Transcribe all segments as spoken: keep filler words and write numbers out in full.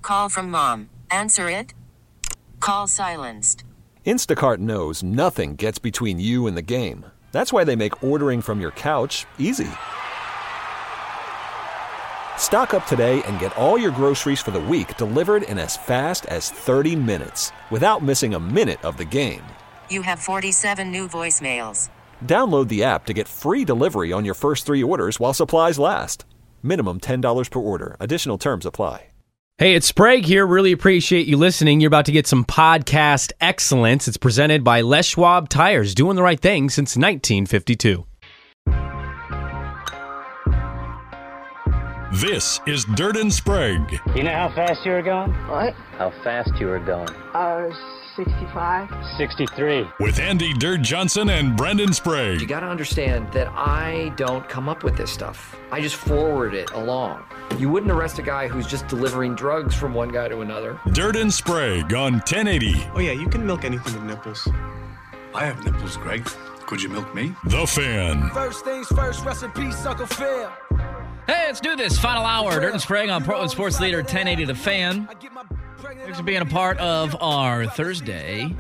Call from mom. Answer it. Call silenced. Instacart knows nothing gets between you and the game. That's why they make ordering from your couch easy. Stock up today and get all your groceries for the week delivered in as fast as thirty minutes without missing a minute of the game. You have forty-seven new voicemails. Download the app to get free delivery on your first three orders while supplies last. Minimum ten dollars per order. Additional terms apply. Hey, it's Sprague here. Really appreciate you listening. You're about to get some podcast excellence. It's presented by Les Schwab Tires, doing the right thing since nineteen fifty-two. This is Dirt and Sprague. You know how fast you were going? What? How fast you were going? Uh, sixty-five. sixty-three. With Andy Dirt Johnson and Brendan Sprague. You got to understand that I don't come up with this stuff. I just forward it along. You wouldn't arrest a guy who's just delivering drugs from one guy to another. Dirt and Sprague on ten eighty. Oh, yeah, you can milk anything with nipples. I have nipples, Greg. Could you milk me? The Fan. First things first, rest in peace, Uncle Phil. Hey, let's do this. Final hour. Dirt and Sprague on Portland Sports Leader ten eighty The Fan. Thanks for being a part of our Thursday.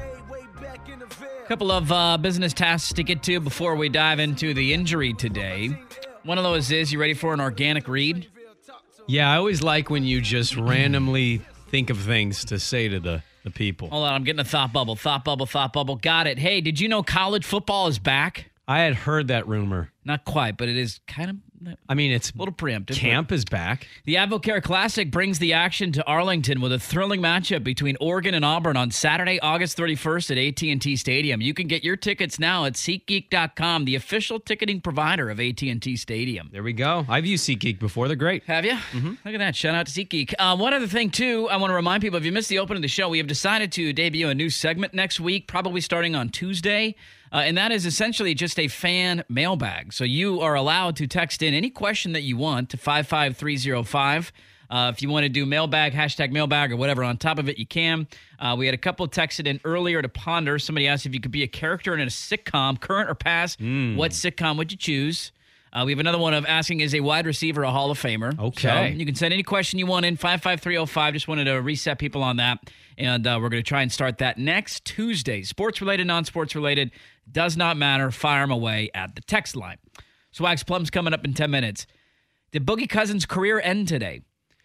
A couple of uh, business tasks to get to before we dive into the injury today. One of those is, you ready for an organic read? Yeah, I always like when you just randomly think of things to say to the, the people. Hold on, I'm getting a thought bubble. Thought bubble, thought bubble. Got it. Hey, did you know college football is back? I had heard that rumor. Not quite, but it is kind of... I mean, it's a little preemptive. Camp is back. The Advocare Classic brings the action to Arlington with a thrilling matchup between Oregon and Auburn on Saturday, August thirty-first at A T and T Stadium. You can get your tickets now at SeatGeek dot com, the official ticketing provider of A T and T Stadium. There we go. I've used SeatGeek before. They're great. Have you? Mm-hmm. Look at that. Shout out to SeatGeek. Uh, one other thing, too, I want to remind people, if you missed the opening of the show, we have decided to debut a new segment next week, probably starting on Tuesday. Uh, and that is essentially just a fan mailbag. So you are allowed to text in any question that you want to five five three zero five. Uh, if you want to do mailbag, hashtag mailbag, or whatever on top of it, you can. Uh, we had a couple texted in earlier to ponder. Somebody asked if you could be a character in a sitcom, current or past. Mm. What sitcom would you choose? Uh, we have another one of asking, is a wide receiver a Hall of Famer? Okay. So you can send any question you want in, five five three zero five. Just wanted to reset people on that. And uh, we're going to try and start that next Tuesday. Sports-related, non-sports-related, does not matter. Fire them away at the text line. Swags Plum's coming up in ten minutes. Did Boogie Cousins' career end today?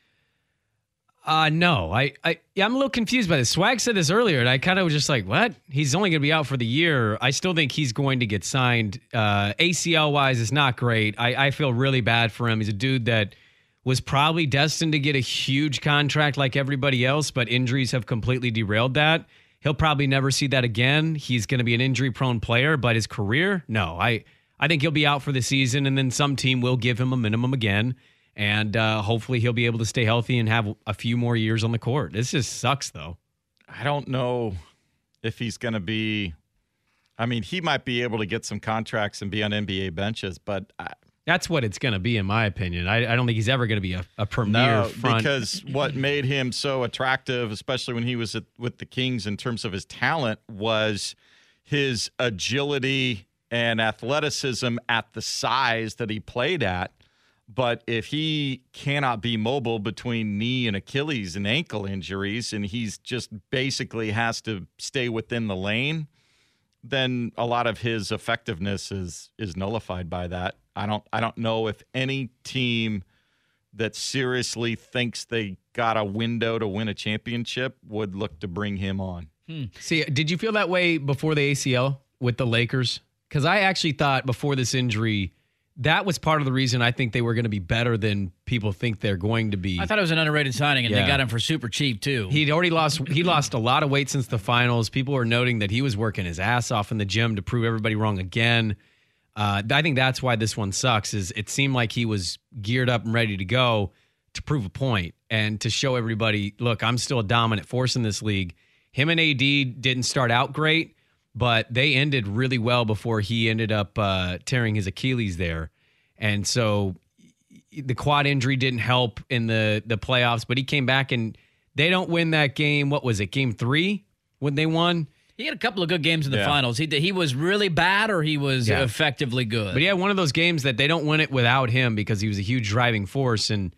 Uh, no. I, I, yeah, I'm a little confused by this. Swag said this earlier, and I kind of was just like, what? He's only going to be out for the year. I still think he's going to get signed. Uh, A C L-wise, is not great. I, I feel really bad for him. He's a dude that was probably destined to get a huge contract like everybody else, but injuries have completely derailed that. He'll probably never see that again. He's going to be an injury-prone player, but his career, no. I, I think he'll be out for the season, and then some team will give him a minimum again, and uh, hopefully he'll be able to stay healthy and have a few more years on the court. This just sucks, though. I don't know if he's going to be – I mean, he might be able to get some contracts and be on N B A benches, but – That's what it's going to be, in my opinion. I, I don't think he's ever going to be a, a premier no, front. Because what made him so attractive, especially when he was at, with the Kings in terms of his talent, was his agility and athleticism at the size that he played at. But if he cannot be mobile between knee and Achilles and ankle injuries, and he's just basically has to stay within the lane, then a lot of his effectiveness is is nullified by that. I don't I don't know if any team that seriously thinks they got a window to win a championship would look to bring him on. Hmm. See, did you feel that way before the A C L with the Lakers? Because I actually thought before this injury, that was part of the reason I think they were going to be better than people think they're going to be. I thought it was an underrated signing, and Yeah. they got him for super cheap, too. He'd already lost he lost a lot of weight since the finals. People were noting that he was working his ass off in the gym to prove everybody wrong again. Uh, I think that's why this one sucks, is it seemed like he was geared up and ready to go to prove a point and to show everybody, look, I'm still a dominant force in this league. Him and A D didn't start out great, but they ended really well before he ended up uh, tearing his Achilles there. And so the quad injury didn't help in the, the playoffs, but he came back and they don't win that game. What was it, game three when they won? He had a couple of good games in the Yeah. finals. He he was really bad or he was Yeah. effectively good. But he had one of those games that they don't win it without him because he was a huge driving force. And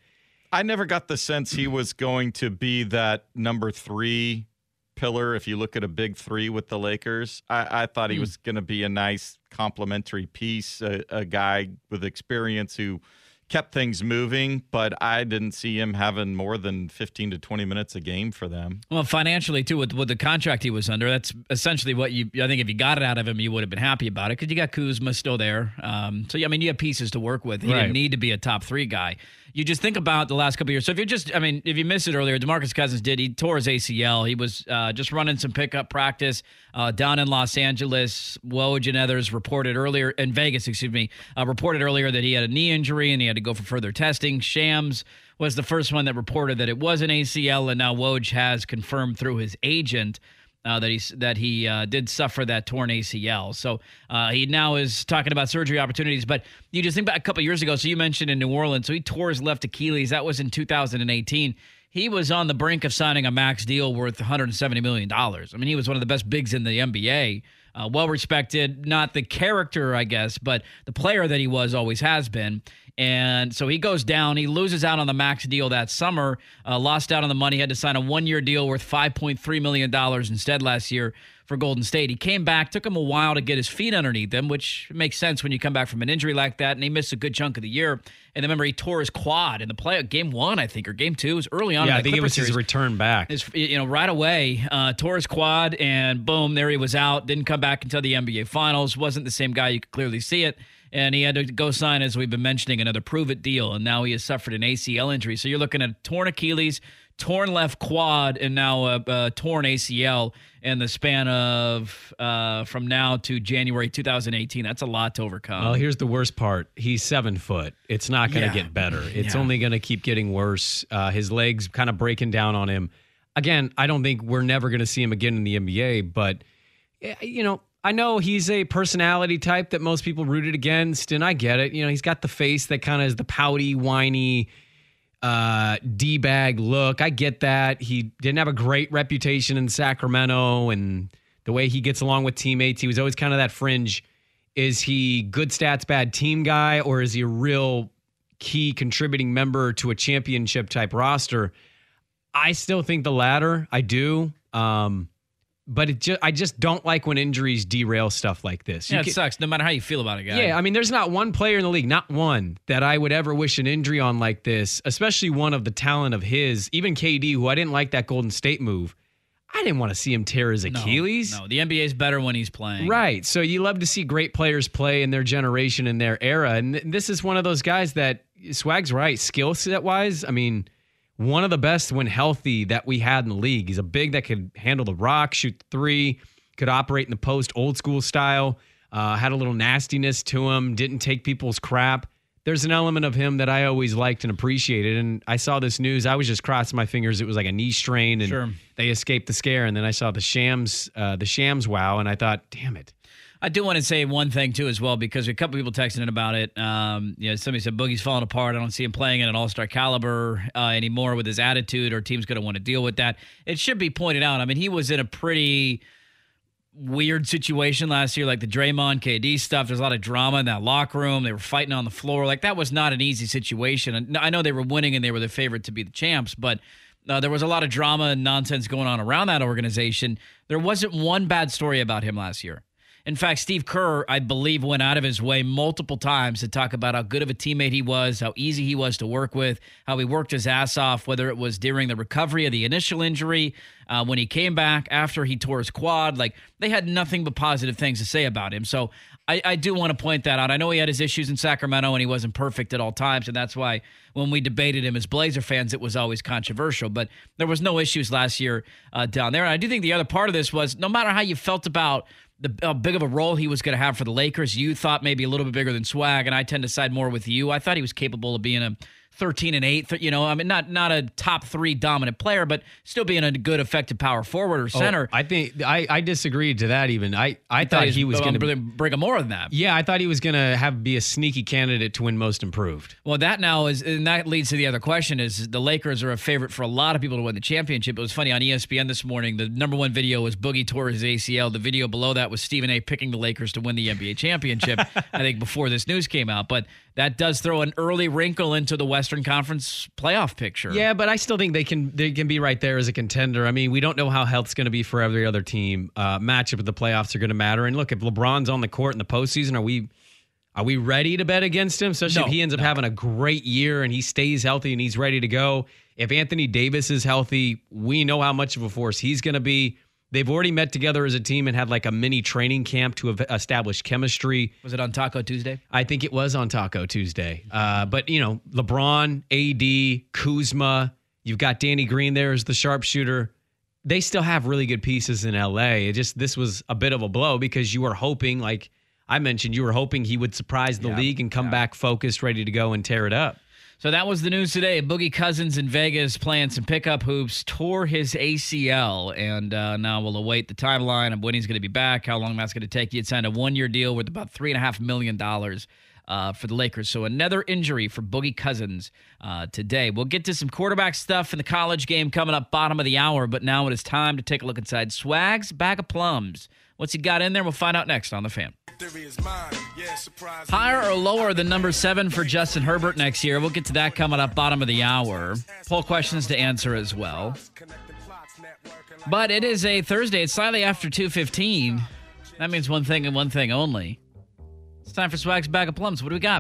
I never got the sense he was going to be that number three pillar. If you look at a big three with the Lakers, I, I thought he mm. was going to be a nice complementary piece, a, a guy with experience who kept things moving, but I didn't see him having more than fifteen to twenty minutes a game for them. Well, financially, too, with, with the contract he was under, that's essentially what you, I think if you got it out of him, you would have been happy about it because you got Kuzma still there. Um, so, yeah, I mean, you have pieces to work with. He right. didn't need to be a top three guy. You just think about the last couple of years. So if you're just, I mean, if you missed it earlier, DeMarcus Cousins did. He tore his A C L. He was uh, just running some pickup practice uh, down in Los Angeles. Woj and others reported earlier, in Vegas, excuse me, uh, reported earlier that he had a knee injury and he had to go for further testing. Shams was the first one that reported that it was an A C L, and now Woj has confirmed through his agent Uh, that he that he uh, did suffer that torn A C L. So uh, he now is talking about surgery opportunities. But you just think back a couple of years ago. So you mentioned in New Orleans. So he tore his left Achilles. That was in two thousand eighteen. He was on the brink of signing a max deal worth one hundred seventy million dollars. I mean, he was one of the best bigs in the N B A. Uh, well-respected, not the character, I guess, but the player that he was always has been. And so he goes down. He loses out on the max deal that summer, uh, lost out on the money, had to sign a one-year deal worth five point three million dollars instead last year for Golden State. He came back, took him a while to get his feet underneath him, which makes sense when you come back from an injury like that, and he missed a good chunk of the year. And remember, he tore his quad in the play game one, I think, or game two. It was early on. Yeah, in the I think Clipper it was series. his return back. His, you know, right away, uh, tore his quad, and boom, there he was out. Didn't come back until the N B A Finals. Wasn't the same guy. You could clearly see it. And he had to go sign, as we've been mentioning, another prove-it deal. And now he has suffered an A C L injury. So you're looking at a torn Achilles, torn left quad, and now a, a torn A C L in the span of uh, from now to January two thousand eighteen. That's a lot to overcome. Well, here's the worst part. He's seven foot. It's not going to Yeah. get better. It's Yeah. only going to keep getting worse. Uh, his legs kind of breaking down on him. Again, I don't think we're never going to see him again in the N B A, but, eh, you know, I know he's a personality type that most people rooted against, and I get it. You know, he's got the face that kind of is the pouty, whiny, uh, D-bag look. I get that. He didn't have a great reputation in Sacramento, and the way he gets along with teammates, he was always kind of that fringe. Is he good stats, bad team guy, or is he a real key contributing member to a championship type roster? I still think the latter. I do. Um, But it just, I just don't like when injuries derail stuff like this. Yeah, You it can- sucks, no matter how you feel about it, guy. Yeah, I mean, there's not one player in the league, not one, that I would ever wish an injury on like this, especially one of the talent of his. Even K D, who I didn't like that Golden State move. I didn't want to see him tear his Achilles. No, no, the N B A is better when he's playing. Right. So you love to see great players play in their generation, in their era. And th- this is one of those guys that, Swag's right, skill set wise, I mean, one of the best when healthy that we had in the league. He's a big that could handle the rock, shoot the three, could operate in the post old school style, uh, had a little nastiness to him, didn't take people's crap. There's an element of him that I always liked and appreciated. And I saw this news. I was just crossing my fingers. It was like a knee strain, and Sure. they escaped the scare. And then I saw the Shams, uh, the Shams wow, and I thought, damn it. I do want to say one thing, too, as well, because a couple people texting in about it. Um, you know, somebody said Boogie's falling apart. I don't see him playing at an all-star caliber uh, anymore with his attitude, or team's going to want to deal with that. It should be pointed out. I mean, he was in a pretty weird situation last year, like the Draymond K D stuff. There's a lot of drama in that locker room. They were fighting on the floor. Like, that was not an easy situation. And I know they were winning and they were the favorite to be the champs, but uh, there was a lot of drama and nonsense going on around that organization. There wasn't one bad story about him last year. In fact, Steve Kerr, I believe, went out of his way multiple times to talk about how good of a teammate he was, how easy he was to work with, how he worked his ass off, whether it was during the recovery of the initial injury, uh, when he came back after he tore his quad. Like, they had nothing but positive things to say about him. So I, I do want to point that out. I know he had his issues in Sacramento and he wasn't perfect at all times, and that's why when we debated him as Blazer fans, it was always controversial. But there was no issues last year uh, down there. And I do think the other part of this was, no matter how you felt about the how big of a role he was going to have for the Lakers, you thought maybe a little bit bigger than Swag, and I tend to side more with you. I thought he was capable of being a thirteen and eight, you know, I mean, not not a top three dominant player, but still being a good, effective power forward or center. Oh, I think I, I disagreed to that even. I, I thought, thought he was going to bring him more than that. Yeah, I thought he was going to have be a sneaky candidate to win Most Improved. Well, that now is, and that leads to the other question: is the Lakers are a favorite for a lot of people to win the championship. It was funny on E S P N this morning. The number one video was Boogie tore his A C L. The video below that was Stephen A. picking the Lakers to win the N B A championship. I think before this news came out, but that does throw an early wrinkle into the Western Conference playoff picture. Yeah, but I still think they can they can be right there as a contender. I mean, we don't know how health's going to be for every other team. Uh, matchup of the playoffs are going to matter. And look, if LeBron's on the court in the postseason, are we are we ready to bet against him? Especially No, if he ends up no. having a great year and he stays healthy and he's ready to go. If Anthony Davis is healthy, we know how much of a force he's going to be. They've already met together as a team and had like a mini training camp to have established chemistry. Was it on Taco Tuesday? I think it was on Taco Tuesday. Uh, but, you know, LeBron, A D, Kuzma, you've got Danny Green there as the sharpshooter. They still have really good pieces in L A. It just, this was a bit of a blow because you were hoping, like I mentioned, you were hoping he would surprise the Yeah, league and come yeah. back focused, ready to go and tear it up. So that was the news today. Boogie Cousins in Vegas playing some pickup hoops, tore his A C L, and uh, now we'll await the timeline of when he's going to be back, how long that's going to take. He had signed a one-year deal worth about three point five million dollars uh, for the Lakers. So another injury for Boogie Cousins uh, today. We'll get to some quarterback stuff in the college game coming up bottom of the hour, but now it is time to take a look inside Swag's Bag of Plums. What's he got in there? We'll find out next on The Fan. Higher or lower than number seven for Justin Herbert next year? We'll get to that coming up bottom of the hour. Poll questions to answer as well. But it is a Thursday. It's slightly after two fifteen. That means one thing and one thing only. It's time for Swag's Bag of Plums. What do we got?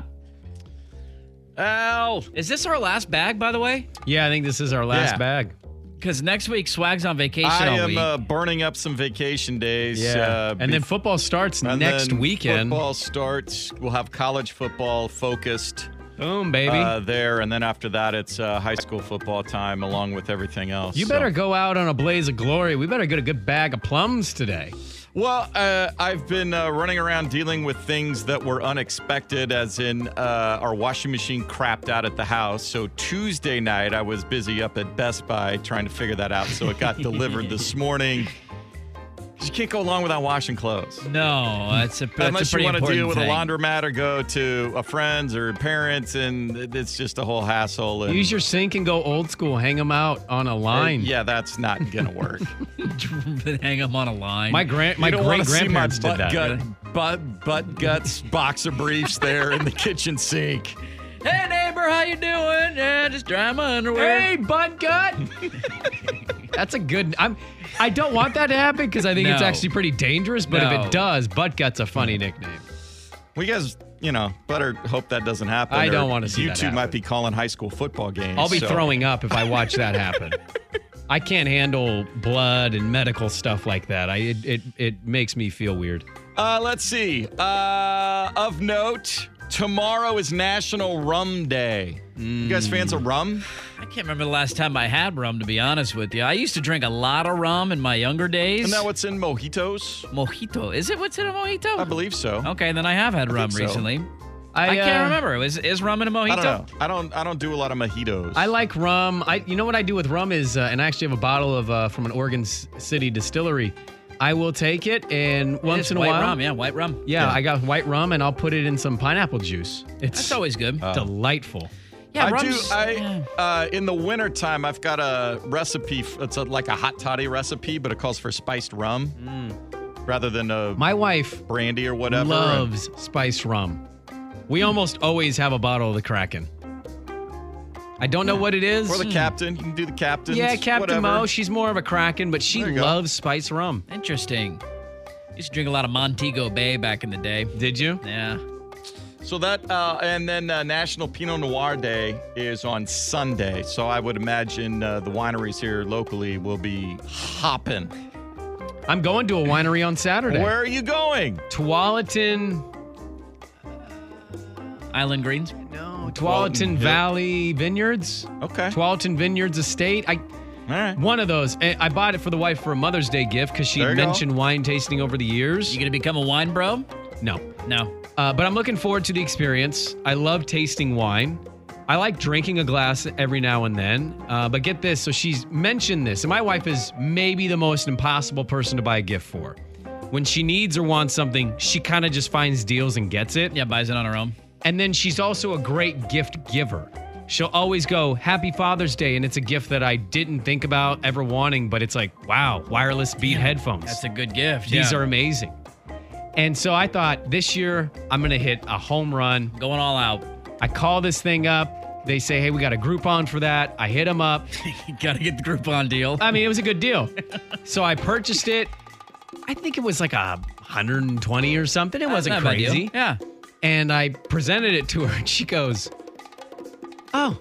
Al. Is this our last bag, by the way? Yeah, I think this is our last Yeah. bag. Because next week, Swag's on vacation I all am week. uh, burning up some vacation days. Yeah. Uh, and then bef- football starts and next then weekend. Football starts. We'll have college football focused Boom, baby. uh, there. And then after that, it's uh, high school football time along with everything else. You So- better go out on a blaze of glory. We better get a good bag of plums today. Well, uh, I've been uh, running around dealing with things that were unexpected, as in uh, our washing machine crapped out at the house. So Tuesday night, I was busy up at Best Buy trying to figure that out. So it got delivered this morning. You can't go long without washing clothes. No, that's a, that's Unless a pretty you want to important deal with thing. a laundermat or go to a friend's or parents, and it's just a whole hassle. And, Use your sink and go old school. Hang them out on a line. Yeah, that's not going to work. Hang them on a line. My grand, my You don't great wanna see my grandparents did butt that. gut, butt, butt guts boxer briefs there in the kitchen sink. Hey, neighbor, how you doing? Yeah, just dry my underwear. Hey, butt gut. That's a good. I'm. I don't want that to happen because I think it's No. actually pretty dangerous. But No. if it does, butt gut's a funny nickname. We guys, you know, better hope that doesn't happen. I or don't wanna see You that two might happen. be calling high school football games. I'll be so- throwing up if I watch that happen. I can't handle blood and medical stuff like that. I it it, it makes me feel weird. Uh, let's see. Uh, of note, tomorrow is National Rum Day. You guys fans of rum? I can't remember the last time I had rum, to be honest with you. I used to drink a lot of rum in my younger days. Isn't that what's in mojitos? Mojito. Is it what's in a mojito? I believe so. Okay, then I have had rum so. recently. I, I, can't uh, remember. Is, is rum in a mojito? I don't know. I don't. I don't do a lot of mojitos. I like rum. I you know what I do with rum is, uh, and I actually have a bottle of uh, from an Oregon S- City distillery. I will take it and It once is in a white while, rum, yeah, white rum. yeah, I got white rum and I'll put it in some pineapple juice. It's That's always good. delightful. yeah, I do. rum's- I yeah. uh, in the wintertime, I've got a recipe. f- It's a, like a hot toddy recipe, but it calls for spiced rum rather than a My wife brandy or whatever. loves spiced rum. We almost always have a bottle of the Kraken. I don't know what it is. Or the captain. You can do the captain. yeah, Captain whatever. Mo. She's more of a Kraken, but she There you go. loves spiced rum. Interesting. Used to drink a lot of Montego Bay back in the day. Did you? Yeah. So that, uh, and then uh, National Pinot Noir Day is on Sunday. So I would imagine uh, the wineries here locally will be hopping. I'm going to a winery on Saturday. Where are you going? Tualatin. Island Greens. No, Tualatin Tualatin Hill. Valley Vineyards. Okay. Tualatin Vineyards Estate. I All right. one of those. And I bought it for the wife for a Mother's Day gift because she There you go. mentioned wine tasting over the years. You gonna become a wine bro? No, No. uh, but I'm looking forward to the experience. I love tasting wine. I like drinking a glass every now and then. Uh, but get this. So she's mentioned this, and my wife is maybe the most impossible person to buy a gift for. When she needs or wants something, she kind of just finds deals and gets it. Yeah, buys it on her own. And then she's also a great gift giver. She'll always go, Happy Father's Day. And it's a gift that I didn't think about ever wanting, but it's like, wow, wireless Beat headphones. That's a good gift. These yeah. are amazing. And so I thought this year I'm going to hit a home run. Going all out. I call this thing up. They say, hey, we got a Groupon for that. I hit them up. You got to get the Groupon deal. I mean, it was a good deal. So I purchased it. I think it was like a one hundred twenty or something. It wasn't Not a bad deal. crazy. Yeah. And I presented it to her, and she goes, oh,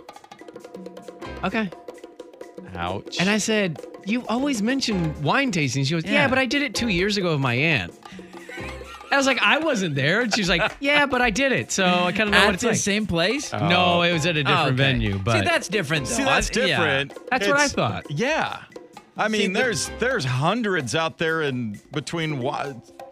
okay. Ouch. And I said, you always mention wine tasting. She goes, yeah. Yeah. but I did it two years ago with my aunt. I was like, I wasn't there. And she was like, yeah, but I did it. So I kind of know At what it's the like. same place? Oh. No, it was at a different Oh, okay. venue. But See, that's different, though. See, that's I- yeah. different. That's what I It's- thought. Yeah. I mean, See, the- there's there's hundreds out there in between wa-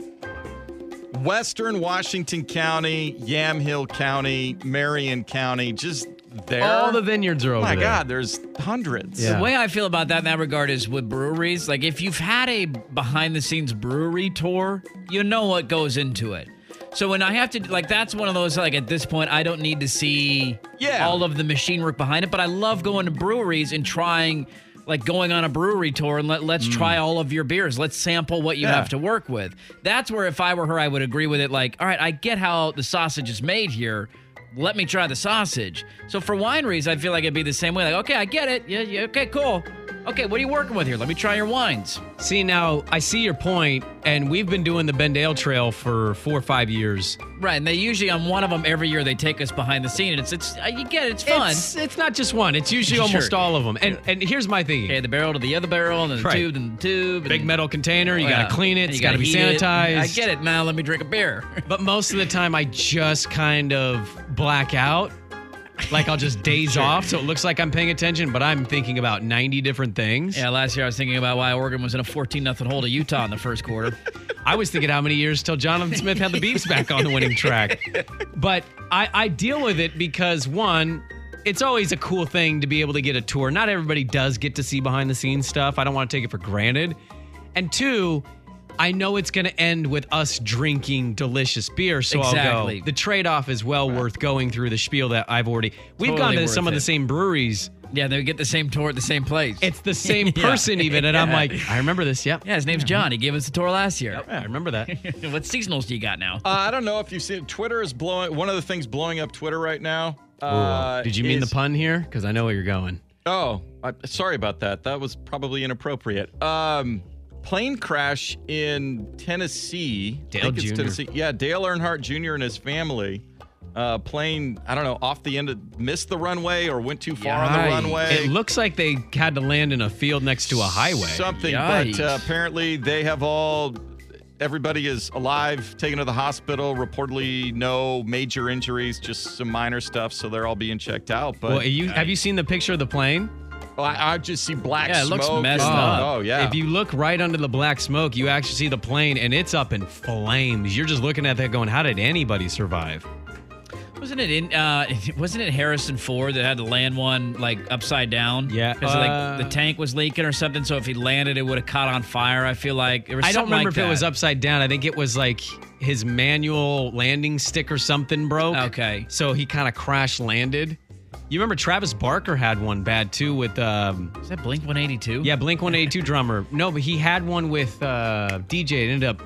Western Washington County, Yamhill County, Marion County, just there. all the vineyards are over My there. God, there's hundreds. Yeah. The way I feel about that in that regard is with breweries. Like, if you've had a behind-the-scenes brewery tour, you know what goes into it. So when I have to, like, that's one of those, like, at this point, I don't need to see Yeah. all of the machine work behind it, but I love going to breweries and trying, like, going on a brewery tour and let, let's try all of your beers. Let's sample what you Yeah. have to work with. That's where, if I were her, I would agree with it. Like, all right, I get how the sausage is made here. Let me try the sausage. So for wineries, I feel like it'd be the same way. Like, okay, I get it. Yeah, yeah, okay, cool. Okay, what are you working with here? Let me try your wines. See, now I see your point, and we've been doing the Bendale Trail for four or five years. Right, and they usually, on one of them, every year, they take us behind the scene. And it's, it's uh, you get it, it's fun. It's, it's not just one. It's usually Sure. almost all of them. And and here's my thinking. Okay, the barrel to the other barrel, and then the Right. tube, and the tube. Big and, metal container. You Oh, got yeah. to clean it. And It's you got to gotta be heat it. sanitized. I get it. Now let me drink a beer. But most of the time, I just kind of black out. Like I'll just daze off, so it looks like I'm paying attention, but I'm thinking about ninety different things. Yeah, last year I was thinking about why Oregon was in a fourteen nothing hole to Utah in the first quarter. I was thinking how many years till Jonathan Smith had the Beefs back on the winning track. But I, I deal with it because, one, it's always a cool thing to be able to get a tour. Not everybody does get to see behind the scenes stuff. I don't want to take it for granted. And two, I know it's going to end with us drinking delicious beer, so Exactly. I'll go. The trade-off is well worth going through the spiel that I've already... We've Totally gone to worth some of it. the same breweries. Yeah, they get the same tour at the same place. It's the same Yeah. person even, and I'm Yeah. like, I remember this, yep. Yeah, his name's John. He gave us the tour last year. I remember that. What seasonals do you got now? Uh, I don't know if you've seen Twitter is blowing. One of the things blowing up Twitter right now. Uh, Did you mean is- the pun here? Because I know where you're going. Oh, I, sorry about that. That was probably inappropriate. Um, plane crash in Tennessee. I Dale think it's Junior Tennessee. Yeah, Dale Earnhardt Junior and his family. Uh, plane, I don't know, off the end of, missed the runway or went too far on the Yikes. runway. It looks like they had to land in a field next to a highway. Something, Yikes. but uh, apparently they have all. Everybody is alive, taken to the hospital. Reportedly, no major injuries, just some minor stuff. So they're all being checked out. But Well, you, have you seen the picture of the plane? Well, I, I just see black Yeah, it smoke. looks messed and- up. Oh, yeah. If you look right under the black smoke, you actually see the plane, and it's up in flames. You're just looking at that going, how did anybody survive? Wasn't it in? Uh, wasn't it Harrison Ford that had to land one like upside down? Yeah, because uh, like the tank was leaking or something. So if he landed, it would have caught on fire. I feel like there was I don't something remember like if it that. was upside down. I think it was like his manual landing stick or something broke. Okay. So he kind of crash landed. You remember Travis Barker had one bad too with um Is that Blink one eighty-two? yeah, Blink one eighty-two drummer. No, but he had one with uh D J. It ended up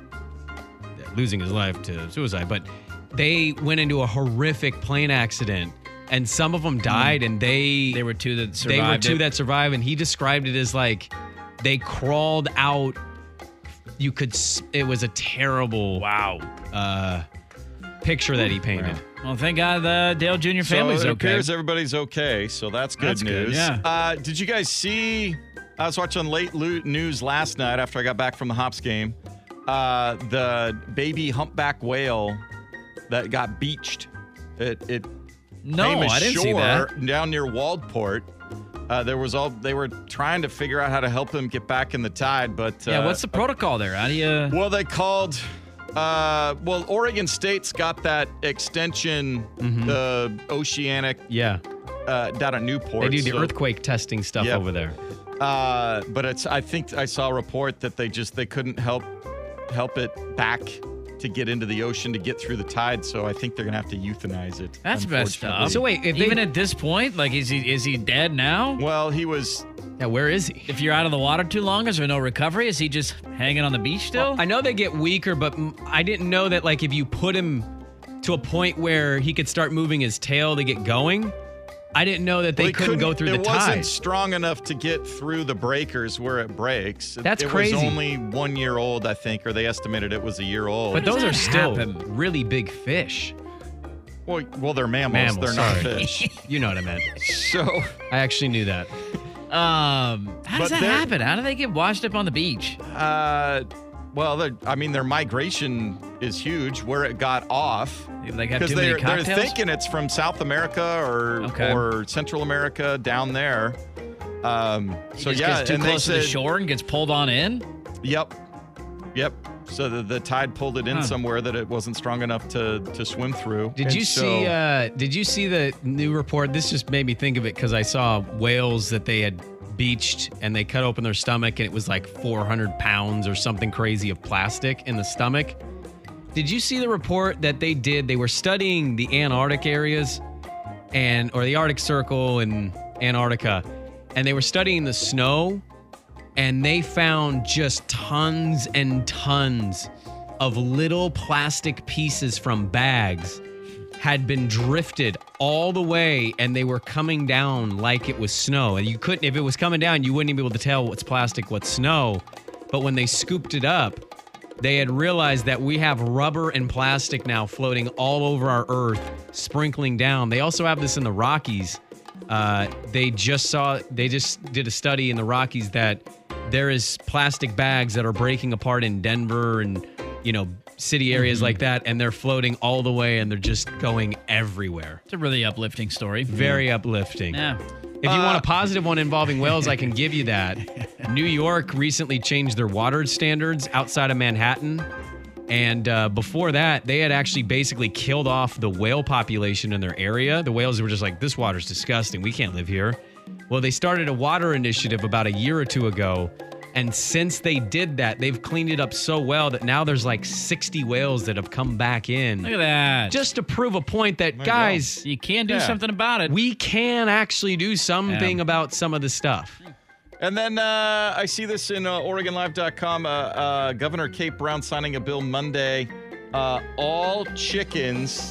losing his life to suicide, but they went into a horrific plane accident and some of them died and they They were two that they survived. were two it. that survived, and he described it as like they crawled out. You could. s- It was a terrible Wow. uh, picture that he painted. Well, thank God the Dale Junior So family's it okay. appears everybody's okay, so that's good That's good, news. yeah. Uh, did you guys see? I was watching late lo- news last night after I got back from the Hops game. Uh, the baby humpback whale that got beached. It it No, came I didn't see ashore that. down near Waldport. Uh, there was all they were trying to figure out how to help him get back in the tide, but Yeah, uh, what's the protocol there? How do you? well, they called. Uh, well, Oregon State's got that extension, the oceanic Yeah, uh, down at Newport. they do the so- earthquake testing stuff Yep. over there. Uh, but it's. I think I saw a report that they just they couldn't help help it back to get into the ocean to get through the tide. So I think they're gonna have to euthanize it. That's messed unfortunately. up. So wait, if they- even at this point, like, is he is he dead now? Well, he was. Yeah, where is he? If you're out of the water too long, is there no recovery? Is he just hanging on the beach still? I know they get weaker, but mm, I didn't know that like if you put him to a point where he could start moving his tail to get going. I didn't know that they Well, he couldn't go through the It tide. wasn't strong enough to get through the breakers where it breaks. It- That's it crazy. was only one year old, I think, or they estimated it was a year old. But those are that still happen? really big fish. Well, well they're mammals. Mammals, they're not sorry. fish. You know what I meant. So, I actually knew that. Um, how does But that they're- happen? How do they get washed up on the beach? uh, well, they're- I mean, their migration is huge. Where it got off, They, like have because too many they're, they're cocktails? thinking it's from South America or Okay. or Central America down there. Um, He so just yeah, gets too and they close to the said- shore and gets pulled on in. Yep. Yep. So the, the tide pulled it in Huh. somewhere that it wasn't strong enough to to swim through. Did And you so- see? Uh, did you see the new report? This just made me think of it because I saw whales that they had beached and they cut open their stomach and it was like four hundred pounds or something crazy of plastic in the stomach. Did you see the report that they did? They were studying the Antarctic areas and or the Arctic Circle in Antarctica, and they were studying the snow, and they found just tons and tons of little plastic pieces from bags had been drifted all the way, and they were coming down like it was snow. And you couldn't, if it was coming down, you wouldn't even be able to tell what's plastic, what's snow. But when they scooped it up, they had realized that we have rubber and plastic now floating all over our earth, sprinkling down. They also have this in the Rockies. Uh, they just saw, they just did a study in the Rockies that there is plastic bags that are breaking apart in Denver and, you know, city areas Mm-hmm. like that, and they're floating all the way and they're just going everywhere. It's a really uplifting story. Very uplifting. Yeah. If you want a positive one involving whales, I can give you that. New York recently changed their water standards outside of Manhattan. And uh, before that, they had actually basically killed off the whale population in their area. The whales were just like, this water's disgusting. We can't live here. Well, they started a water initiative about a year or two ago. And since they did that, they've cleaned it up so well that now there's like sixty whales that have come back in. Look at that. Just to prove a point that, you guys, you can do Yeah. something about it. we can actually do something Yeah. about some of the stuff. And then uh, I see this in uh, Oregon Live dot com. Uh, uh, Governor Kate Brown signing a bill Monday. Uh, all chickens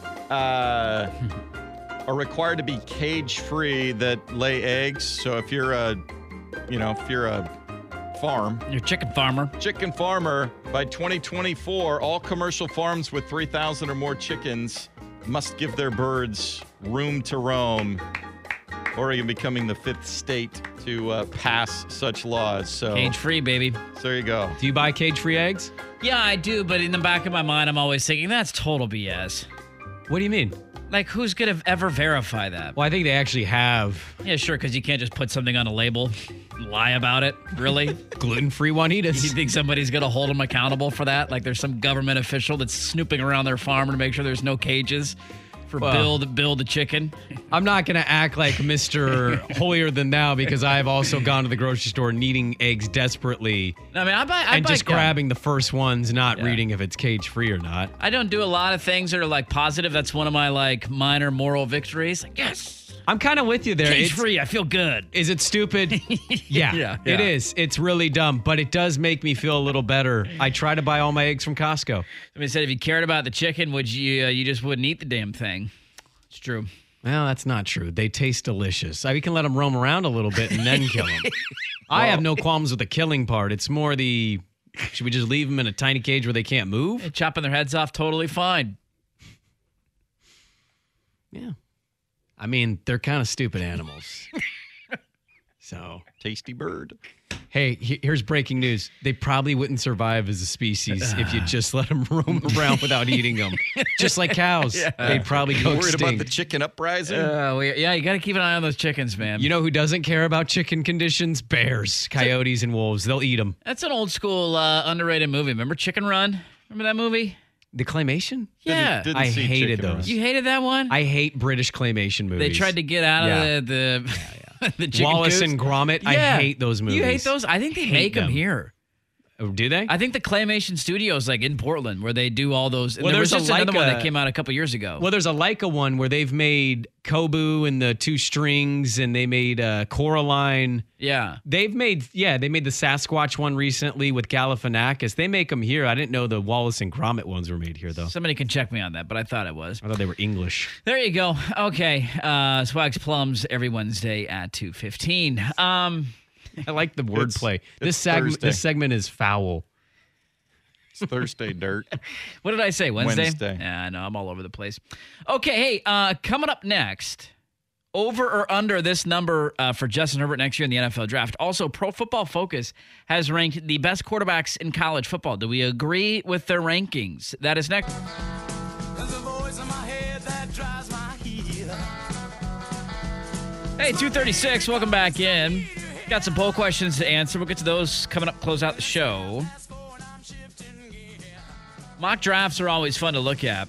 uh, are required to be cage-free that lay eggs. So if you're a, you know, if you're a farm, You're a chicken farmer. chicken farmer, by twenty twenty-four, all commercial farms with three thousand or more chickens must give their birds room to roam. Oregon becoming the fifth state to uh, pass such laws. So, Cage free, baby. so there you go. Do you buy cage-free eggs? Yeah, I do, but in the back of my mind, I'm always thinking that's total B S. What do you mean? Like, who's gonna ever verify that? Well, I think they actually have Yeah, sure, because you can't just put something on a label, lie about it. Really? gluten-free You Juanitas. think somebody's gonna hold them accountable for that? Like, there's some government official that's snooping around their farm to make sure there's no cages for Well- Bill to build a chicken. I'm not going to act like Mister Holier Than Thou because I've also gone to the grocery store needing eggs desperately I mean, I buy. I and buy, just grabbing the first ones, not Yeah. reading if it's cage-free or not. I don't do a lot of things that are like positive. That's one of my like minor moral victories. Like, yes, I'm kind of with you there. cage It's- free. I feel good. Is it stupid? Yeah, Yeah, it yeah. is. It's really dumb, but it does make me feel a little better. I try to buy all my eggs from Costco. I mean, said if you cared about the chicken, would you? Uh, you just wouldn't eat the damn thing. It's true. Well, that's not true. They taste delicious. I, we can let them roam around a little bit and then kill them. I have no qualms with the killing part. It's more the, should we just leave them in a tiny cage where they can't move? Yeah, chopping their heads off, totally fine. Yeah. I mean, they're kind of stupid animals. So, Tasty bird. hey, he- here's breaking news. They probably wouldn't survive as a species if you just let them roam around without eating them. Just like cows. They'd probably go Worried extinct. about the chicken uprising? Uh, we, yeah, you got to keep an eye on those chickens, man. You know who doesn't care about chicken conditions? Bears, coyotes, and wolves. They'll eat them. That's an old school uh, underrated movie. Remember Chicken Run? Remember that movie? The claymation? Yeah. Didn't I see hated Chicken those. You hated that one? I hate British claymation movies. They tried to get out Yeah. of the the, the chicken Wallace coops. and Gromit. I Yeah. hate those movies. You hate those? I think they Hate make them them. here. Oh, do they? I think the Claymation Studios, like in Portland, where they do all those. Well, there was there's just a another Leica- one that came out a couple years ago. Well, there's a Leica one where they've made Kobu and the two strings, and they made uh, Coraline. Yeah. They've made, yeah, they made the Sasquatch one recently with Galifianakis. They make them here. I didn't know the Wallace and Gromit ones were made here, though. Somebody can check me on that, but I thought it was. I thought they were English. There you go. Okay. Uh, Swags Plums every Wednesday at two fifteen. Um, I like the wordplay. This, it's seg- Thursday. this segment is foul. It's Thursday, Dirt. What did I say? Wednesday? Wednesday. Yeah, I know. I'm all over the place. Okay. Hey, uh, coming up next, over or under this number uh, for Justin Herbert next year in the N F L draft. Also, Pro Football Focus has ranked the best quarterbacks in college football. Do we agree with their rankings? That is next. Hey, two thirty-six. Welcome back in. Got some poll questions to answer. We'll get to those coming up, close out the show. Mock drafts are always fun to look at.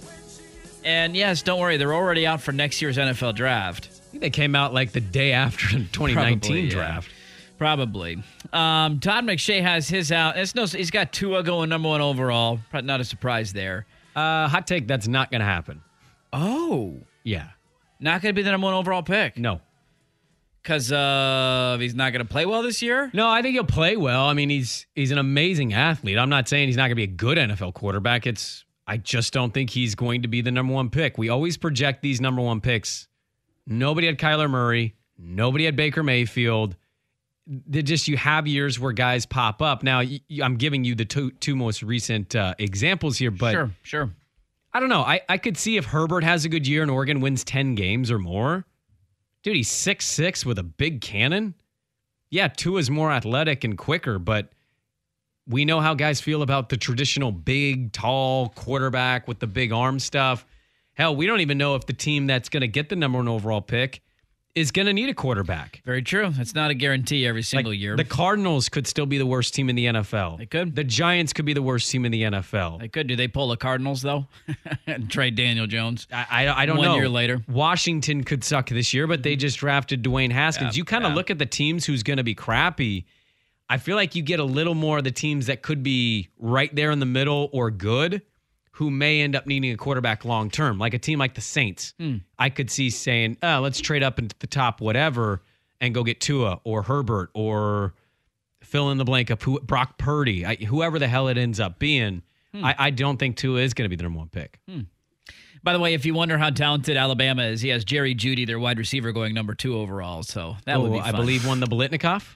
And yes, don't worry, they're already out for next year's N F L draft. I think they came out like the day after the twenty nineteen Probably, yeah. draft. Probably. Um, Todd McShay has his out. It's no, he's got Tua going number one overall. Probably not a surprise there. Uh, hot take, that's not going to happen. Oh. Yeah. Not going to be the number one overall pick? No. Because uh, he's not going to play well this year? No, I think he'll play well. I mean, he's he's an amazing athlete. I'm not saying he's not going to be a good N F L quarterback. It's I just don't think he's going to be the number one pick. We always project these number one picks. Nobody had Kyler Murray. Nobody had Baker Mayfield. They're just you have years where guys pop up. Now, y- I'm giving you the two, two most recent uh, examples here, but Sure, sure. I don't know. I, I could see if Herbert has a good year and Oregon wins ten games or more. Dude, he's six six with a big cannon. Yeah, Tua's more athletic and quicker, but we know how guys feel about the traditional big, tall quarterback with the big arm stuff. Hell, we don't even know if the team that's going to get the number one overall pick is going to need a quarterback. Very true. It's not a guarantee every single Like, year. The Cardinals could still be the worst team in the N F L. They could. The Giants could be the worst team in the N F L. They could. Do they pull the Cardinals, though? And trade Daniel Jones? I, I, I don't One know. One year later. Washington could suck this year, but they just drafted Dwayne Haskins. Yeah, you kind of yeah. look at the teams who's going to be crappy. I feel like you get a little more of the teams that could be right there in the middle or good, who may end up needing a quarterback long term. Like a team like the Saints, Hmm. I could see saying, oh, let's trade up into the top whatever and go get Tua or Herbert or fill in the blank up who, Brock Purdy, I, whoever the hell it ends up being. Hmm. I, I don't think Tua is going to be the number one pick. Hmm. By the way, if you wonder how talented Alabama is, he has Jerry Jeudy, their wide receiver, going number two overall. So that would Oh, be I fun. believe won the Bolitnikoff.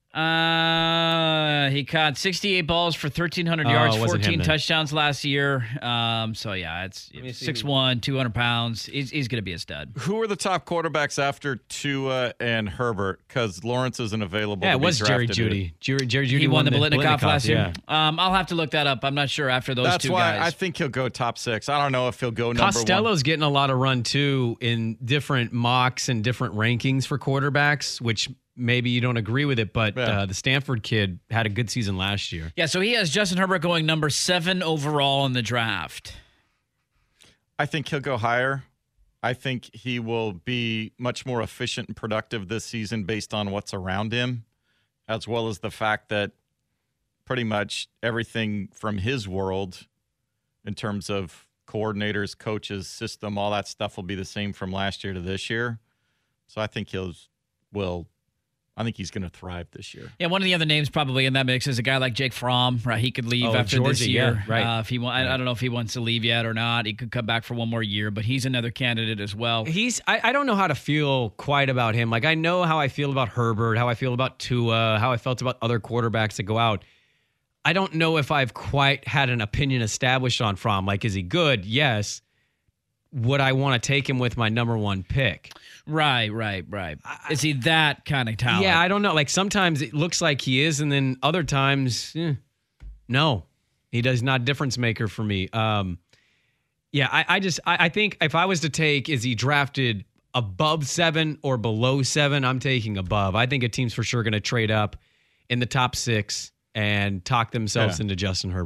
Uh, he caught sixty-eight balls for thirteen hundred Oh, yards, it wasn't him fourteen then. touchdowns last year. Um, so yeah, it's me see six who- one, two hundred pounds. He's, he's going to be a stud. Who are the top quarterbacks after Tua and Herbert? Because Lawrence isn't available. Yeah, to it be was Jerry drafted. Judy. Jerry, Jerry Judy He won the Bolitnikoff Bolitnikoff last year. Yeah. Um, I'll have to look that up. I'm not sure after those That's two why guys. I think he'll go top six. I don't know if he'll go number Costello's getting a lot of run too in different mocks and different rankings for quarterbacks, which maybe you don't agree with it, but Yeah. uh, the Stanford kid had a good season last year. yeah, so he has Justin Herbert going number seven overall in the draft. one. I think he'll go higher. I think he will be much more efficient and productive this season based on what's around him, as well as the fact that pretty much everything from his world in terms of coordinators, coaches, system, all that stuff will be the same from last year to this year. So I think he'll will I think he's going to thrive this year. Yeah, one of the other names probably in that mix is a guy like Jake Fromm. Right, he could leave Oh, after Georgia, this year. yeah, right. Uh, if he, wa- I, I don't know if he wants to leave yet or not. He could come back for one more year, but he's another candidate as well. He's I, I don't know how to feel quite about him. Like I know how I feel about Herbert, how I feel about Tua, how I felt about other quarterbacks that go out. I don't know if I've quite had an opinion established on Fromm. Like, is he good? Yes. Would I want to take him with my number one pick? Right, right, right. Is he that kind of talent? Yeah, I don't know. Like sometimes it looks like he is, and then other times, eh, no, he does not difference maker for me. Um, yeah, I, I just I, I think if I was to take, is he drafted above seven or below seven? I'm taking above. I think a team's for sure going to trade up in the top six and talk themselves Yeah. into Justin Herbert.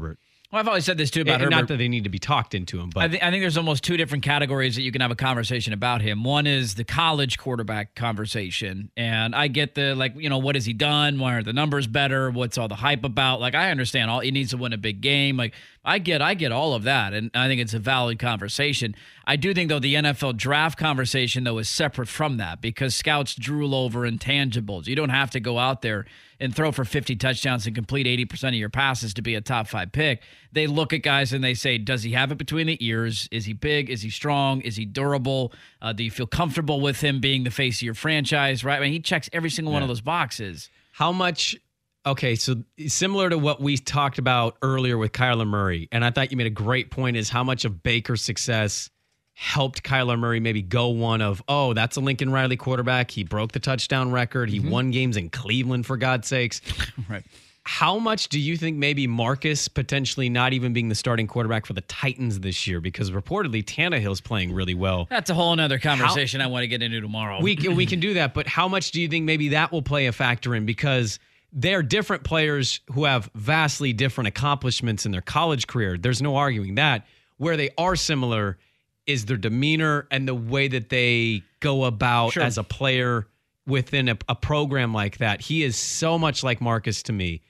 Well, I've always said this too about and Herbert. Not that they need to be talked into him, but I, th- I think there's almost two different categories that you can have a conversation about him. One is the college quarterback conversation. And I get the, like, you know, what has he done? Why are the numbers better? What's all the hype about? Like, I understand all he needs to win a big game. Like, I get, I get all of that. And I think it's a valid conversation. I do think, though, the N F L draft conversation, though, is separate from that because scouts drool over intangibles. You don't have to go out there and throw for fifty touchdowns and complete eighty percent of your passes to be a top five pick. They look at guys and they say, does he have it between the ears? Is he big? Is he strong? Is he durable? Uh, do you feel comfortable with him being the face of your franchise? Right? I mean, he checks every single yeah. one of those boxes. How much? Okay, so similar to what we talked about earlier with Kyler Murray, and I thought you made a great point, is how much of Baker's success helped Kyler Murray maybe go one of, oh, that's a Lincoln Riley quarterback. He broke the touchdown record. He mm-hmm. won games in Cleveland, for God's sakes. Right. How much do you think maybe Marcus potentially not even being the starting quarterback for the Titans this year? Because reportedly Tannehill's playing really well. That's a whole other conversation how, I want to get into tomorrow. We can, we can do that, but how much do you think maybe that will play a factor in? Because they're different players who have vastly different accomplishments in their college career. There's no arguing that. Where they are similar is their demeanor and the way that they go about sure. as a player within a, a program like that. He is so much like Marcus to me.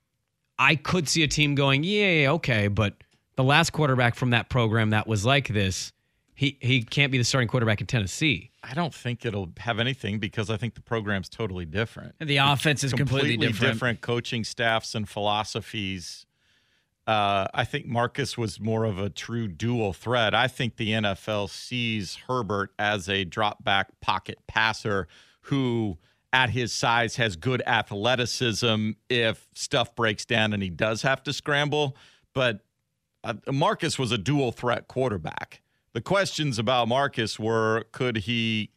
I could see a team going, yeah, yeah, okay, but the last quarterback from that program that was like this, he he can't be the starting quarterback in Tennessee. I don't think it'll have anything because I think the program's totally different. And the offense is completely, completely different. different coaching staffs and philosophies. Uh, I think Marcus was more of a true dual threat. I think the N F L sees Herbert as a drop back pocket passer who, at his size, has good athleticism if stuff breaks down and he does have to scramble. But uh, Marcus was a dual threat quarterback. The questions about Marcus were, could he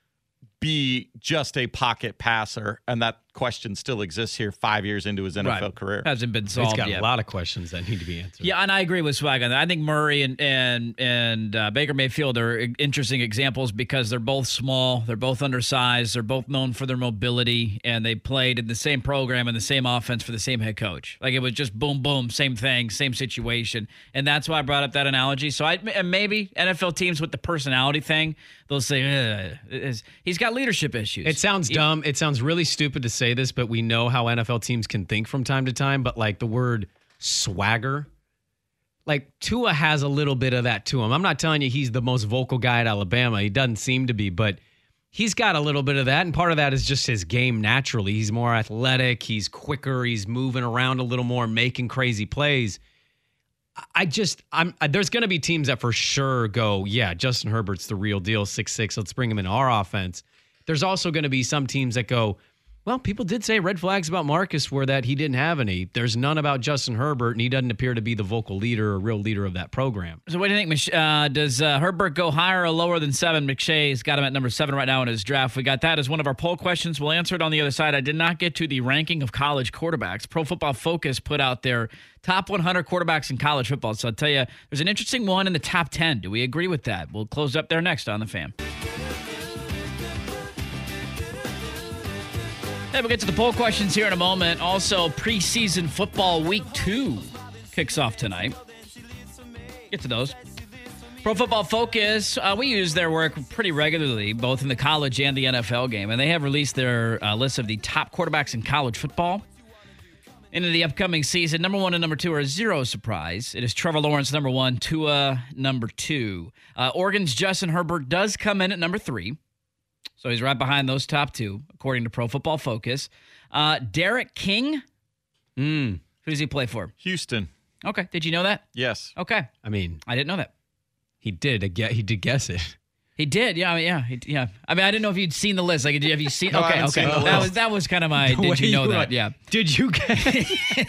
be just a pocket passer? And that question still exists here five years into his N F L right. career. Hasn't been solved He's got yet. a lot of questions that need to be answered. Yeah, and I agree with Swag on that. I think Murray and and and uh, Baker Mayfield are interesting examples because they're both small, they're both undersized, they're both known for their mobility, and they played in the same program and the same offense for the same head coach. Like it was just boom, boom, same thing, same situation, and that's why I brought up that analogy. So I and maybe N F L teams with the personality thing, they'll say he's got leadership issues. It sounds he, dumb. It sounds really stupid to say this, but we know how N F L teams can think from time to time. But like the word swagger, like Tua has a little bit of that to him. I'm not telling you he's the most vocal guy at Alabama. He doesn't seem to be, but he's got a little bit of that. And part of that is just his game naturally. He's more athletic. He's quicker. He's moving around a little more, making crazy plays. I just, I'm. There's going to be teams that for sure go, yeah, Justin Herbert's the real deal, six six, let's bring him in our offense. There's also going to be some teams that go, well, people did say red flags about Marcus were that he didn't have any. There's none about Justin Herbert, and he doesn't appear to be the vocal leader or real leader of that program. So what do you think? Uh, does uh, Herbert go higher or lower than seven? McShay's got him at number seven right now in his draft. We got that as one of our poll questions. We'll answer it on the other side. I did not get to the ranking of college quarterbacks. Pro Football Focus put out their top one hundred quarterbacks in college football. So I'll tell you, there's an interesting one in the top ten. Do we agree with that? We'll close up there next on The Fan. Hey, we'll get to the poll questions here in a moment. Also, preseason football week two kicks off tonight. Get to those. Pro Football Focus, uh, we use their work pretty regularly, both in the college and the N F L game, and they have released their uh, list of the top quarterbacks in college football into the upcoming season. Number one and number two are zero surprise. It is Trevor Lawrence, number one, Tua, number two. Uh, Oregon's Justin Herbert does come in at number three. So he's right behind those top two, according to Pro Football Focus. Uh, Derek King. Mm. Who does he play for? Houston. Okay. Did you know that? Yes. Okay. I mean, I didn't know that. He did. He did guess it. He did. Yeah. I mean, yeah. He, yeah. I mean, I didn't know if you'd seen the list. Like, have you seen? No, okay. Okay. Seen that was that was kind of my. Did you know that? Like, yeah. Did you get?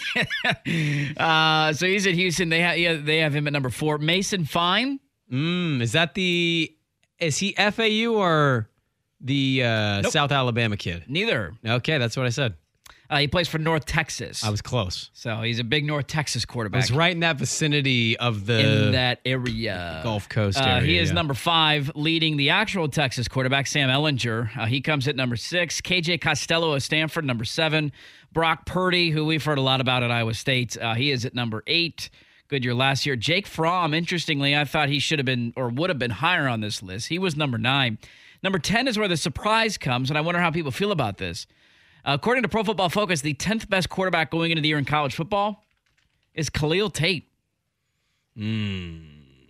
uh, so he's at Houston. They have. Yeah. They have him at number four. Mason Fine. Mm, is that the? Is he F A U or? The uh, nope. South Alabama kid? Neither. Okay, that's what I said. Uh, he plays for North Texas. I was close. So he's a big North Texas quarterback. I was right in that vicinity of the... In that area. Gulf Coast area. Uh, he is yeah. number five, leading the actual Texas quarterback, Sam Ehlinger. Uh, he comes at number six. K J Costello of Stanford, number seven. Brock Purdy, who we've heard a lot about at Iowa State. Uh, he is at number eight. Good year last year. Jake Fromm, interestingly, I thought he should have been or would have been higher on this list. He was number nine. Number ten is where the surprise comes, and I wonder how people feel about this. Uh, according to Pro Football Focus, the tenth best quarterback going into the year in college football is Khalil Tate. Mm.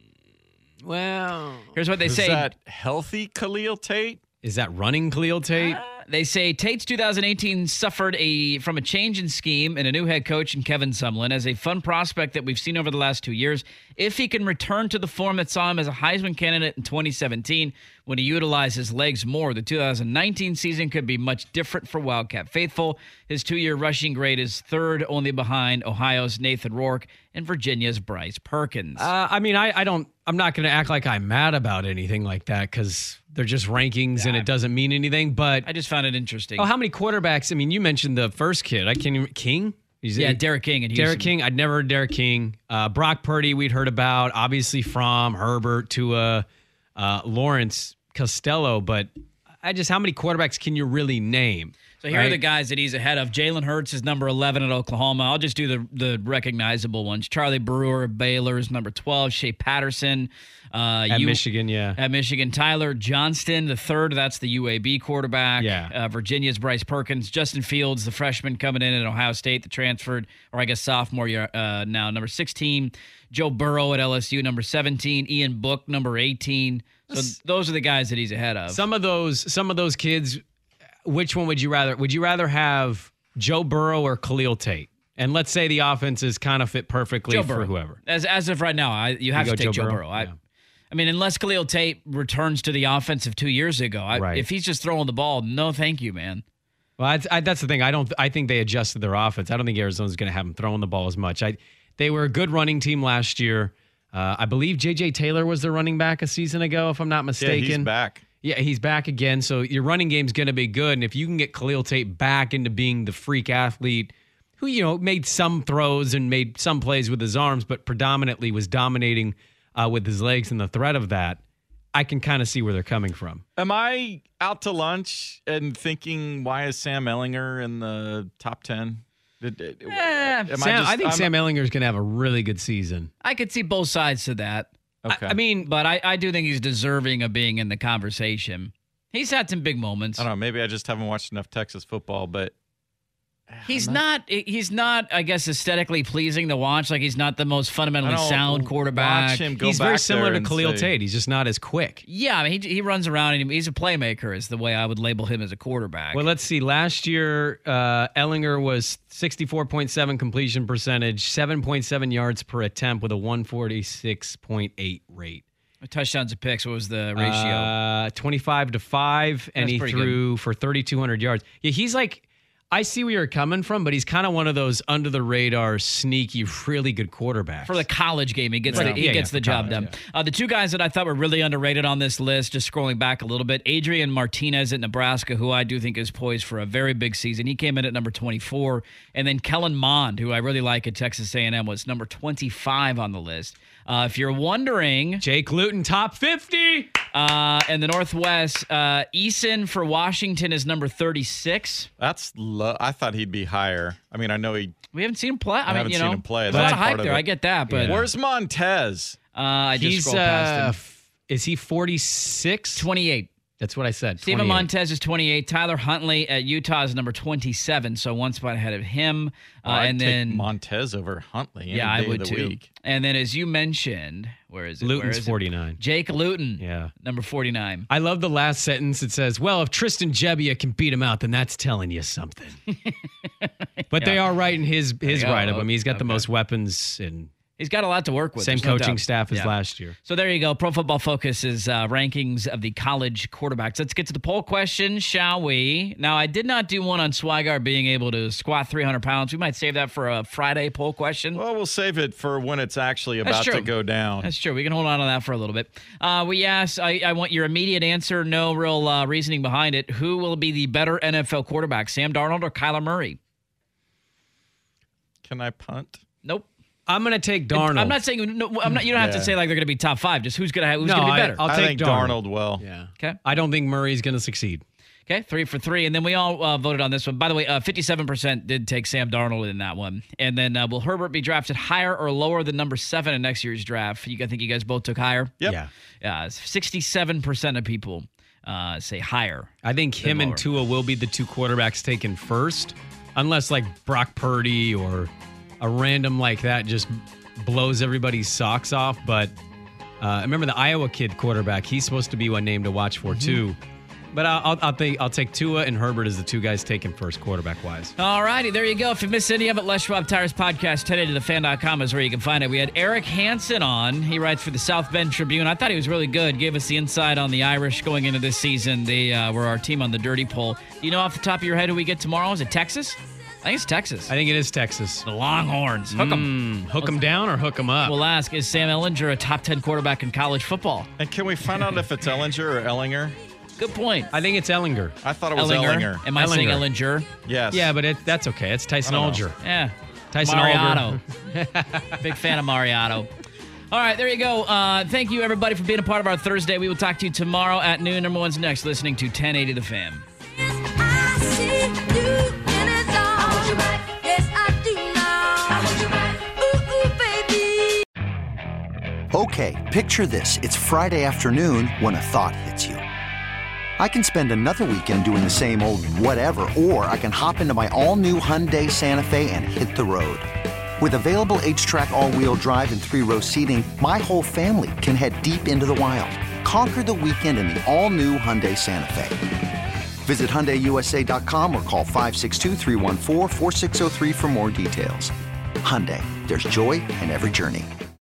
Well, here's what they is say. Is that healthy Khalil Tate? Is that running Khalil Tate? Uh, they say Tate's two thousand eighteen suffered a from a change in scheme and a new head coach in Kevin Sumlin as a fun prospect that we've seen over the last two years. If he can return to the form that saw him as a Heisman candidate in twenty seventeen, when he utilized his legs more, the two thousand nineteen season could be much different for Wildcat faithful. His two-year rushing grade is third, only behind Ohio's Nathan Rourke and Virginia's Bryce Perkins. Uh, I mean, I, I don't. I'm not going to act like I'm mad about anything like that because they're just rankings yeah, and it doesn't mean anything. But I just found it interesting. Oh, how many quarterbacks? I mean, you mentioned the first kid. I can't even King. He's yeah, Derek King. And Derek King. I'd never heard Derek King. Uh, Brock Purdy. We'd heard about obviously from Herbert to uh, uh, Lawrence Costello. But I just how many quarterbacks can you really name? So here right? are the guys that he's ahead of. Jalen Hurts is number eleven at Oklahoma. I'll just do the the recognizable ones. Charlie Brewer of Baylor is number twelve. Shea Patterson. Uh, at U- Michigan, yeah. At Michigan. Tyler Johnston, the third. That's the U A B quarterback. Yeah. Uh, Virginia's Bryce Perkins. Justin Fields, the freshman coming in at Ohio State, the transferred, or I guess sophomore year uh, now, number sixteen. Joe Burrow at L S U, number seventeen. Ian Book, number eighteen. So those are the guys that he's ahead of. Some of those, some of those kids, which one would you rather? Would you rather have Joe Burrow or Khalil Tate? And let's say the offense is kind of fit perfectly Joe for Burrow. whoever. As as of right now, I, you have you to take Joe, Joe Burrow. Burrow. I, yeah. I mean, unless Khalil Tate returns to the offense of two years ago, I, right. if he's just throwing the ball, no, thank you, man. Well, I, I, that's the thing. I don't. I think they adjusted their offense. I don't think Arizona's going to have them throwing the ball as much. I, they were a good running team last year. Uh, I believe J J Taylor was their running back a season ago, if I'm not mistaken. Yeah, he's back. Yeah, he's back again. So your running game's going to be good. And if you can get Khalil Tate back into being the freak athlete who, you know, made some throws and made some plays with his arms, but predominantly was dominating uh, with his legs and the threat of that, I can kind of see where they're coming from. Am I out to lunch and thinking, why is Sam Ehlinger in the top ten? Did, did, Eh, am Sam, I, just, I think I'm, Sam Ehlinger's going to have a really good season. I could see both sides to that. Okay. I, I mean, but I, I do think he's deserving of being in the conversation. He's had some big moments. I don't know. Maybe I just haven't watched enough Texas football, but he's not, he's not, I guess, aesthetically pleasing to watch. Like, he's not the most fundamentally sound quarterback. Watch him go he's back very similar there to Khalil say, Tate. He's just not as quick. Yeah, I mean, he, he runs around and he's a playmaker is the way I would label him as a quarterback. Well, let's see. Last year, uh, Ehlinger was sixty-four point seven completion percentage, seven point seven yards per attempt with a one forty-six point eight rate. Touchdowns to picks, what was the ratio? Uh, twenty-five to five, and That's he pretty threw good. for thirty-two hundred yards. Yeah, he's like, I see where you're coming from, but he's kind of one of those under the radar, sneaky, really good quarterbacks. For the college game, he gets Right. the, he Yeah, gets yeah, the for job college, done. yeah. Uh, the two guys that I thought were really underrated on this list, just scrolling back a little bit, Adrian Martinez at Nebraska, who I do think is poised for a very big season. He came in at number twenty-four, and then Kellen Mond, who I really like at Texas A and M, was number twenty-five on the list. Uh, if you're wondering, Jake Luton, top fifty. Uh, in the Northwest, uh, Eason for Washington is number thirty-six. That's low. I thought he'd be higher. I mean, I know he. We haven't seen him play. I, I mean, haven't you seen know, him play. There's a lot That's of hype part of there. it. I get that, but Where's Montez? Uh, I just He's scrolled past uh, him. f- is he forty-six? twenty-eight. That's what I said. Stephen twenty-eight. Montez is twenty-eight. Tyler Huntley at Utah is number twenty-seven, so one spot ahead of him. Uh, I'd and take then Montez over Huntley. Any yeah, I day would of the too. Week. And then, as you mentioned, where is it? Where Luton's is it? forty-nine. Jake Luton, Yeah. number forty-nine. I love the last sentence. It says, well, if Tristan Gebbia can beat him out, then that's telling you something. But they are right in his his Yeah, right of him. He's got the okay. most weapons and He's got a lot to work with. same there's no coaching doubt. staff as Yeah. last year. So there you go. Pro Football Focus's uh, rankings of the college quarterbacks. Let's get to the poll question, shall we? Now, I did not do one on Swigart being able to squat three hundred pounds. We might save that for a Friday poll question. Well, we'll save it for when it's actually That's about true. to go down. That's true. We can hold on to that for a little bit. Uh, we asked, I, I want your immediate answer, no real uh, reasoning behind it. Who will be the better N F L quarterback, Sam Darnold or Kyler Murray? Can I punt? Nope. I'm going to take Darnold. I'm not saying, no, I'm not. You don't have Yeah. to say like they're going to be top five. Just who's going to have, who's No, going to be I- better. I'll I take think Darnold. Darnold will. Yeah. Okay. I don't think Murray's going to succeed. Okay, three for three. And then we all uh, voted on this one. By the way, uh, fifty-seven percent did take Sam Darnold in that one. And then uh, will Herbert be drafted higher or lower than number seven in next year's draft? You, I think you guys both took higher? Yep. Yeah. Yeah, sixty-seven percent of people uh, say higher. I think him and Tua will be the two quarterbacks taken first, unless like Brock Purdy or a random like that just blows everybody's socks off. But uh, I remember the Iowa kid quarterback. He's supposed to be one name to watch for, mm-hmm. too. But I'll, I'll, I'll, think, I'll take Tua and Herbert as the two guys taken first quarterback-wise. All righty, there you go. If you missed any of it, Les Schwab Tires Podcast, ten eighty the fan dot com is where you can find it. We had Eric Hansen on. He writes for the South Bend Tribune. I thought he was really good. Gave us the insight on the Irish going into this season. They uh, were our team on the Dirty Poll. Do you know off the top of your head who we get tomorrow? Is it Texas? I think it's Texas. I think it is Texas. The Longhorns. Hook 'em. Mm, hook 'em down or hook 'em up? We'll ask, is Sam Ehlinger a top ten quarterback in college football? And can we find out if it's Ehlinger or Ellinger? Good point. I think it's Ehlinger. I thought it was Ellinger. Ellinger. Am I Ellinger. saying Ehlinger? Yes. Yeah, but it, that's okay. It's Tyson Alger. Yeah. Tyson Mariotto. Big fan of Mariotto. All right, there you go. Uh, thank you, everybody, for being a part of our Thursday. We will talk to you tomorrow at noon. Number one's next, listening to ten eighty The Fan. Okay, picture this. It's Friday afternoon when a thought hits you. I can spend another weekend doing the same old whatever, or I can hop into my all-new Hyundai Santa Fe and hit the road. With available H-Track all-wheel drive and three-row seating, my whole family can head deep into the wild. Conquer the weekend in the all-new Hyundai Santa Fe. Visit Hyundai U S A dot com or call five six two, three one four, four six zero three for more details. Hyundai, there's joy in every journey.